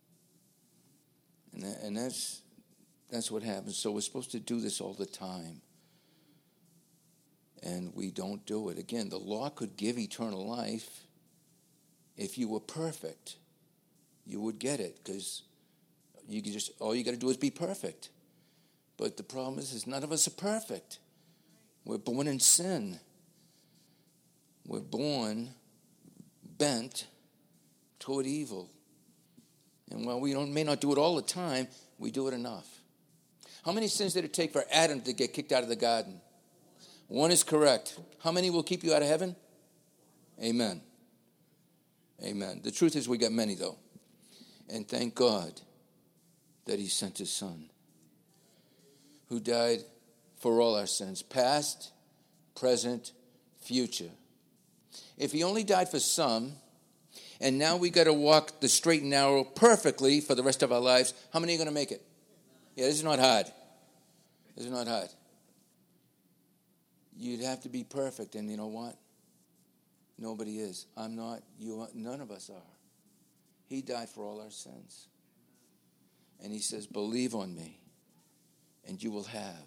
And, that, and that's, that's what happens. So we're supposed to do this all the time. And we don't do it. Again, the law could give eternal life if you were perfect. You would get it because you could just all you got to do is be perfect. But the problem is, is none of us are perfect. We're born in sin. We're born bent toward evil. And while we don't, may not do it all the time, we do it enough. How many sins did it take for Adam to get kicked out of the garden? One is correct. How many will keep you out of heaven? Amen. Amen. The truth is we got many, though. And thank God that he sent his son, who died for all our sins, past, present, future. If he only died for some, and now we got to walk the straight and narrow perfectly for the rest of our lives, how many are going to make it? Yeah, this is not hard. This is not hard. You'd have to be perfect, and you know what? Nobody is. I'm not. You are. None of us are. He died for all our sins. And he says, believe on me, and you will have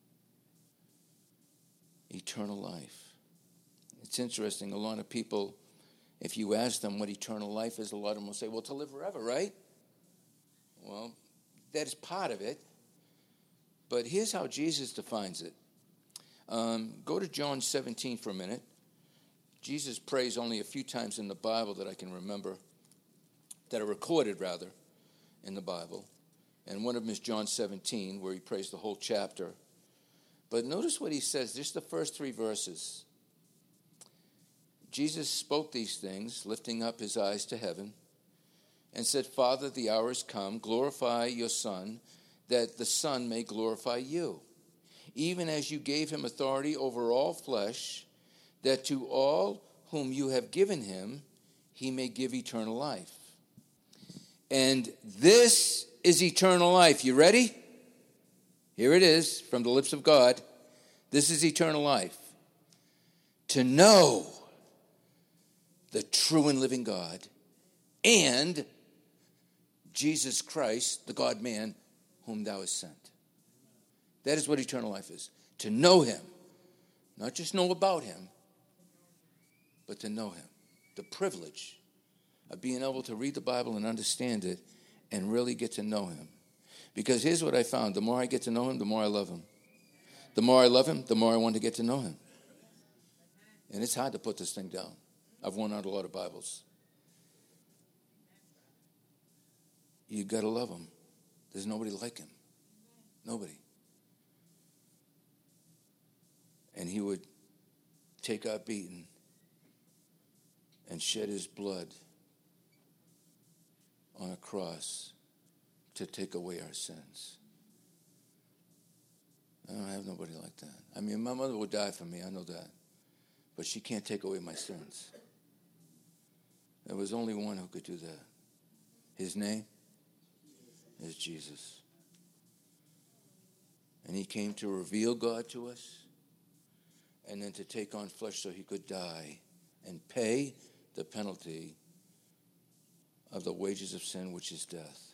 eternal life. It's interesting. A lot of people, if you ask them what eternal life is, a lot of them will say, well, to live forever, right? Well, that is part of it. But here's how Jesus defines it. Um, go to John seventeen for a minute. Jesus prays only a few times in the Bible that I can remember, that are recorded, rather, in the Bible. And one of them is John seventeen, where he prays the whole chapter. But notice what he says, just the first three verses. Jesus spoke these things, lifting up his eyes to heaven, and said, Father, the hour has come. Glorify your Son, that the Son may glorify you, even as you gave him authority over all flesh, that to all whom you have given him, he may give eternal life. And this is eternal life. You ready? Here it is from the lips of God. This is eternal life. To know the true and living God and Jesus Christ, the God-man, whom thou hast sent. That is what eternal life is. To know him. Not just know about him, but to know him. The privilege of being able to read the Bible and understand it and really get to know him. Because here's what I found. The more I get to know him, the more I love him. The more I love him, the more I want to get to know him. And it's hard to put this thing down. I've worn out a lot of Bibles. You got to love him. There's nobody like him. Nobody. And he would take our beating and shed his blood on a cross to take away our sins. I don't have nobody like that. I mean, my mother would die for me, I know that. But she can't take away my sins. There was only one who could do that. His name? is Jesus. And he came to reveal God to us and then to take on flesh so he could die and pay the penalty of the wages of sin, which is death.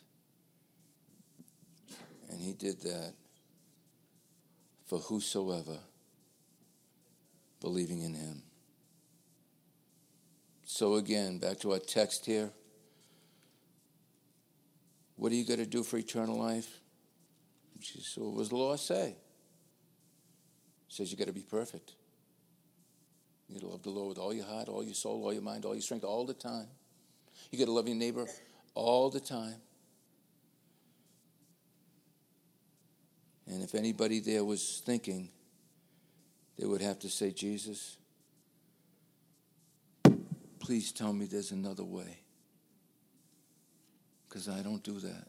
And he did that for whosoever believing in him. So again, back to our text here. What are you going to do for eternal life? So what does the law say? It says you got to be perfect. You got to love the Lord with all your heart, all your soul, all your mind, all your strength, all the time. You got to love your neighbor all the time. And if anybody there was thinking, they would have to say, Jesus, please tell me there's another way. Because I don't do that.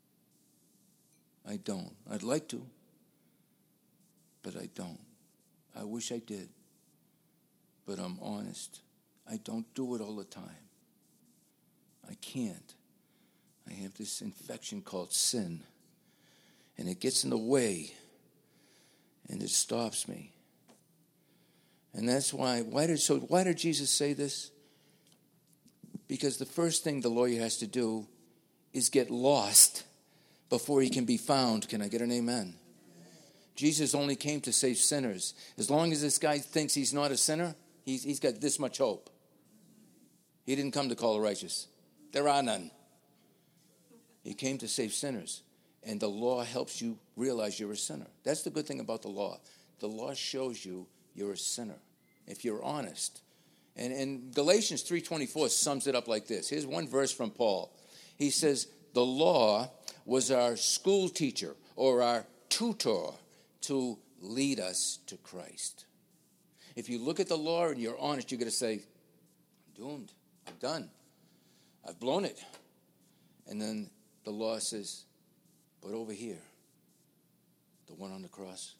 I don't. I'd like to, but I don't. I wish I did, but I'm honest. I don't do it all the time. I can't. I have this infection called sin, and it gets in the way, and it stops me. And that's why, why did, so why did Jesus say this? Because the first thing the lawyer has to do is get lost before he can be found. Can I get an amen? Jesus only came to save sinners. As long as this guy thinks he's not a sinner, he's, he's got this much hope. He didn't come to call the righteous. There are none. He came to save sinners. And the law helps you realize you're a sinner. That's the good thing about the law. The law shows you you're a sinner, if you're honest. And, and Galatians three twenty-four sums it up like this. Here's one verse from Paul. He says, the law was our school teacher or our tutor to lead us to Christ. If you look at the law and you're honest, you're going to say, I'm doomed. I'm done. I've blown it. And then the law says, but over here, the one on the cross,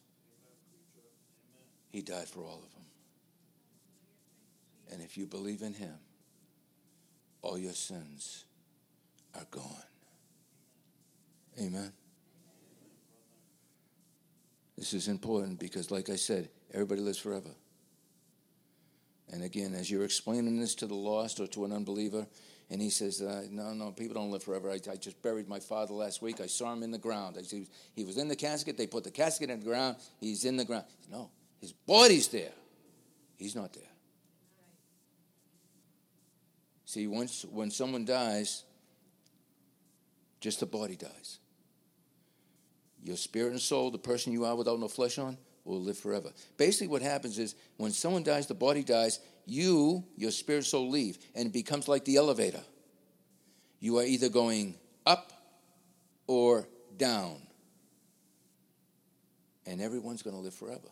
he died for all of them. And if you believe in him, all your sins are gone. Amen. This is important because, like I said, everybody lives forever. And again, as you're explaining this to the lost or to an unbeliever, and he says, uh, no, no, people don't live forever. I, I just buried my father last week. I saw him in the ground. I see, he was in the casket. They put the casket in the ground. He's in the ground. No, his body's there. He's not there. See, once when someone dies, just the body dies. Your spirit and soul, the person you are without no flesh on, will live forever. Basically what happens is when someone dies, the body dies, you, your spirit and soul leave, and it becomes like the elevator. You are either going up or down. And everyone's going to live forever.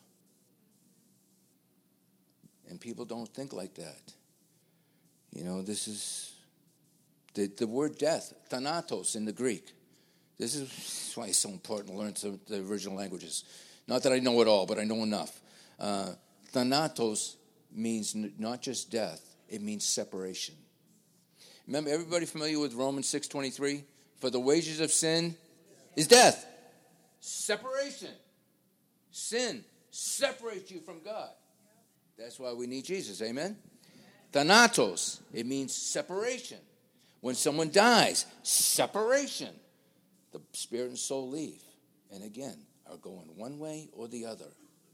And people don't think like that. You know, this is the, the word death, thanatos in the Greek. This is why it's so important to learn some, the original languages. Not that I know it all, but I know enough. Uh, thanatos means n- not just death, it means separation. Remember, everybody familiar with Romans six twenty-three? For the wages of sin is death. Separation. Sin separates you from God. That's why we need Jesus, amen? Thanatos, it means separation. When someone dies, separation. The spirit and soul leave. And again, are going one way or the other.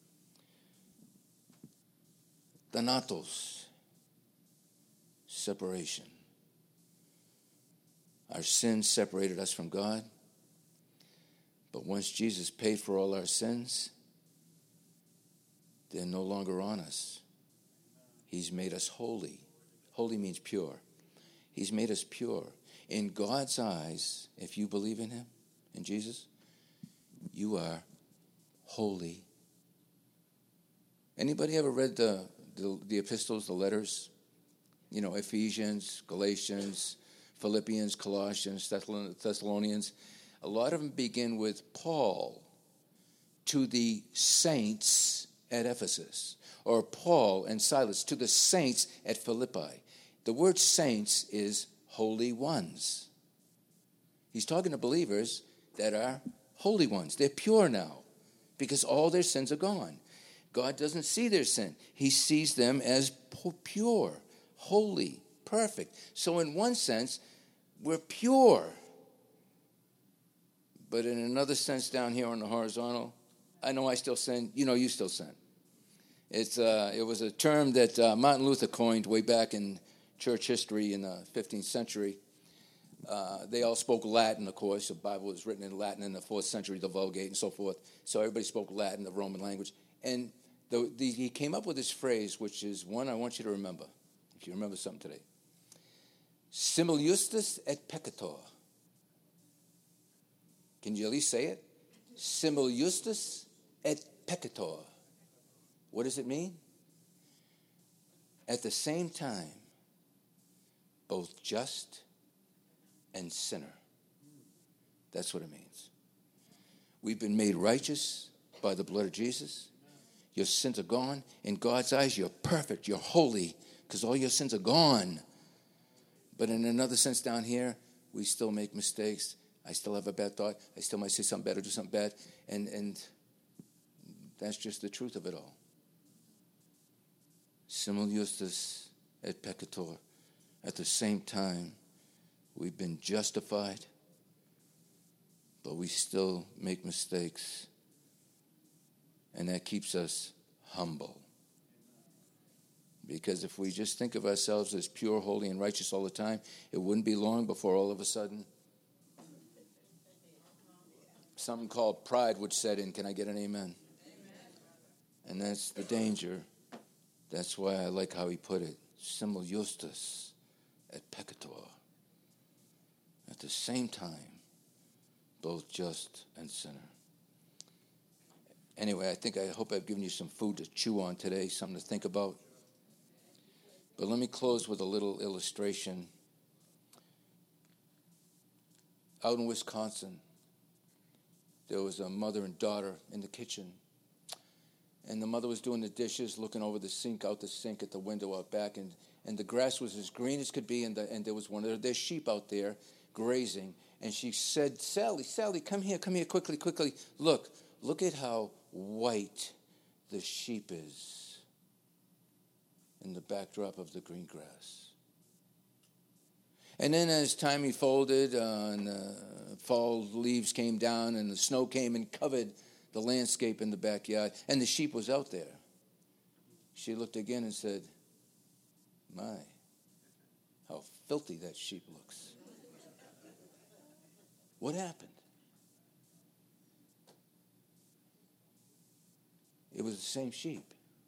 Thanatos, separation. Our sins separated us from God. But once Jesus paid for all our sins, they're no longer on us. He's made us holy. Holy means pure. He's made us pure. In God's eyes, if you believe in him, in Jesus, you are holy. Anybody ever read the, the, the epistles, the letters? You know, Ephesians, Galatians, Philippians, Colossians, Thessalonians. A lot of them begin with Paul to the saints at Ephesus, or Paul and Silas to the saints at Philippi. The word saints is holy ones. He's talking to believers that are holy ones. They're pure now because all their sins are gone. God doesn't see their sin. He sees them as pure, holy, perfect. So in one sense, we're pure. But in another sense down here on the horizontal, I know I still sin. You know you still sin. It's uh, it was a term that uh, Martin Luther coined way back in church history in the fifteenth century. Uh, they all spoke Latin, of course. The Bible was written in Latin in the fourth century, the Vulgate and so forth. So everybody spoke Latin, the Roman language. And the, the, he came up with this phrase, which is one I want you to remember, if you remember something today. Simul justus et peccator. Can you at least say it? Simul justus et peccator. What does it mean? At the same time, both just and sinner. That's what it means. We've been made righteous by the blood of Jesus. Your sins are gone. In God's eyes, you're perfect. You're holy because all your sins are gone. But in another sense down here, we still make mistakes. I still have a bad thought. I still might say something bad or do something bad. And, and that's just the truth of it all. Simul justus et peccator. At the same time, we've been justified, but we still make mistakes. And that keeps us humble. Because if we just think of ourselves as pure, holy, and righteous all the time, it wouldn't be long before all of a sudden something called pride would set in. Can I get an amen? Amen. And that's the danger. That's why I like how he put it. Simul justus et peccator. At the same time, both just and sinner. Anyway, I think I hope I've given you some food to chew on today, something to think about. But let me close with a little illustration. Out in Wisconsin, there was a mother and daughter in the kitchen. And the mother was doing the dishes, looking over the sink, out the sink at the window out back. And, and the grass was as green as could be. And, the, and there was one of their sheep out there grazing. And she said, Sally, Sally, come here, come here, quickly, quickly. Look, look at how white the sheep is in the backdrop of the green grass. And then as time unfolded, uh, and the fall leaves came down and the snow came and covered the landscape in the backyard, and the sheep was out there. She looked again and said, my, how filthy that sheep looks. What happened? It was the same sheep.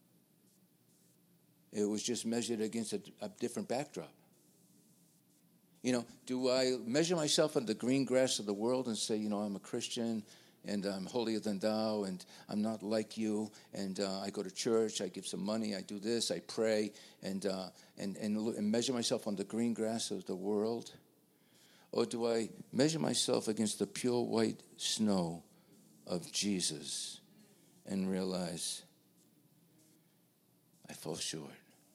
It was just measured against a, a different backdrop. You know, do I measure myself on the green grass of the world and say, you know, I'm a Christian and I'm holier than thou and I'm not like you and uh, I go to church, I give some money, I do this, I pray, and, uh, and, and, and measure myself on the green grass of the world? Or do I measure myself against the pure white snow of Jesus and realize I fall short?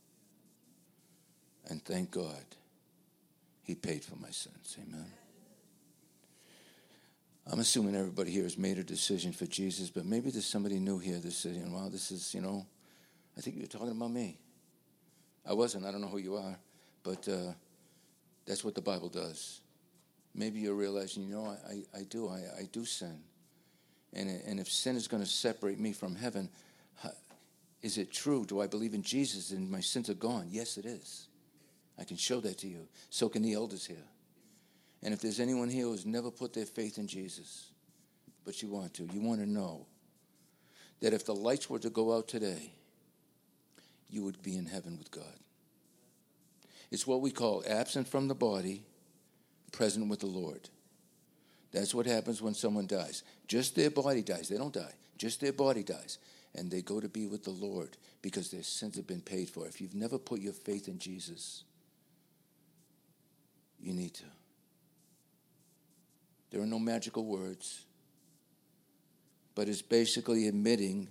And thank God he paid for my sins. Amen. I'm assuming everybody here has made a decision for Jesus, but maybe there's somebody new here that's saying, wow, this is, you know, I think you're talking about me. I wasn't. I don't know who you are, but uh, that's what the Bible does. Maybe you're realizing, you know, I, I, I do. I, I do sin. And, and if sin is going to separate me from heaven, how, is it true? Do I believe in Jesus and my sins are gone? Yes, it is. I can show that to you. So can the elders here. And if there's anyone here who's never put their faith in Jesus, but you want to, you want to know that if the lights were to go out today, you would be in heaven with God. It's what we call absent from the body, present with the Lord. That's what happens when someone dies. Just their body dies. They don't die. Just their body dies. And they go to be with the Lord because their sins have been paid for. If you've never put your faith in Jesus, you need to. There are no magical words, but it's basically admitting,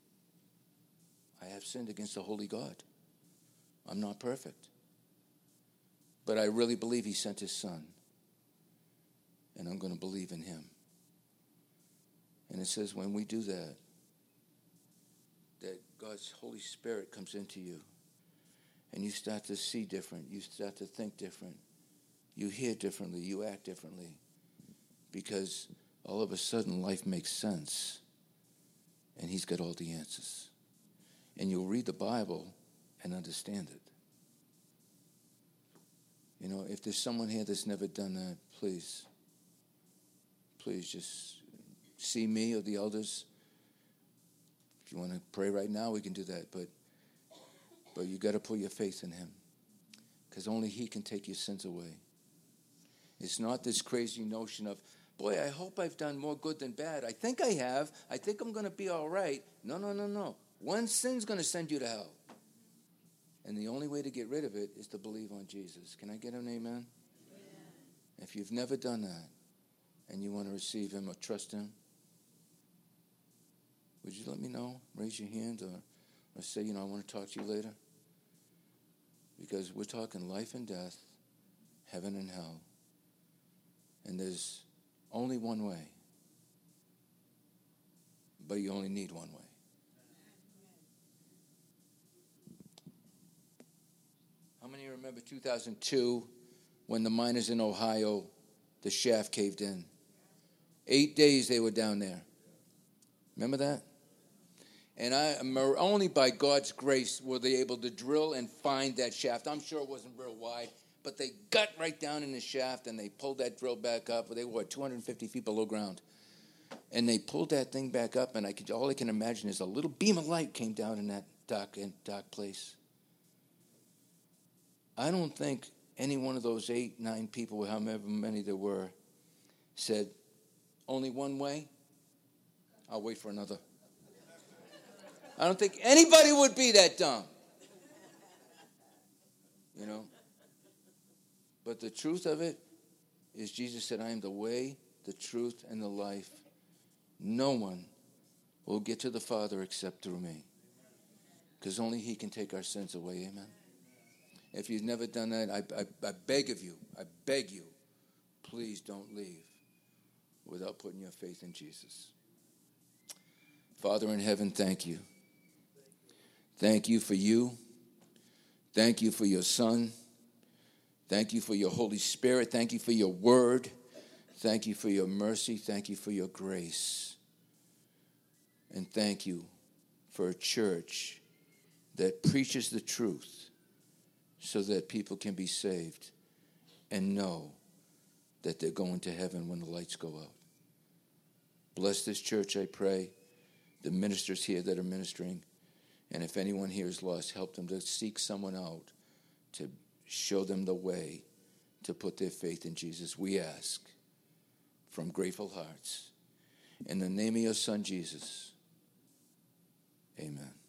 I have sinned against the holy God. I'm not perfect. But I really believe he sent his son. and I'm going to believe in him. And it says when we do that, that God's Holy Spirit comes into you, and you start to see different, you start to think different, you hear differently, you act differently, because all of a sudden life makes sense, and he's got all the answers. And you'll read the Bible and understand it. You know, if there's someone here that's never done that, please, please just see me or the elders. If you want to pray right now, we can do that. But but you got to put your faith in him, because only he can take your sins away. It's not this crazy notion of, boy, I hope I've done more good than bad. I think I have. I think I'm going to be all right. No, no, no, no. One sin's going to send you to hell. And the only way to get rid of it is to believe on Jesus. Can I get an amen? Amen. If you've never done that and you want to receive him or trust him, would you let me know? Raise your hand or, or say, you know, I want to talk to you later. Because we're talking life and death, heaven and hell. And there's only one way. But you only need one way. How many remember two thousand two when the miners in Ohio, the shaft caved in? Eight days they were down there. Remember that? And I only by God's grace were they able to drill and find that shaft. I'm sure it wasn't real wide, but they got right down in the shaft and they pulled that drill back up. They were two hundred fifty feet below ground. And they pulled that thing back up, and I could, all I can imagine is a little beam of light came down in that dark, dark place. I don't think any one of those eight, nine people, however many there were, said, only one way? I'll wait for another. I don't think anybody would be that dumb. You know? But the truth of it is Jesus said, I am the way, the truth, and the life. No one will get to the Father except through me. Because only he can take our sins away. Amen? If you've never done that, I, I, I beg of you, I beg you, please don't leave without putting your faith in Jesus. Father in heaven, thank you. Thank you for you. Thank you for your Son. Thank you for your Holy Spirit. Thank you for your word. Thank you for your mercy. Thank you for your grace. And thank you for a church that preaches the truth so that people can be saved and know that they're going to heaven when the lights go out. Bless this church, I pray. The ministers here that are ministering. And if anyone here is lost, help them to seek someone out to show them the way to put their faith in Jesus. We ask from grateful hearts. In the name of your Son, Jesus. Amen.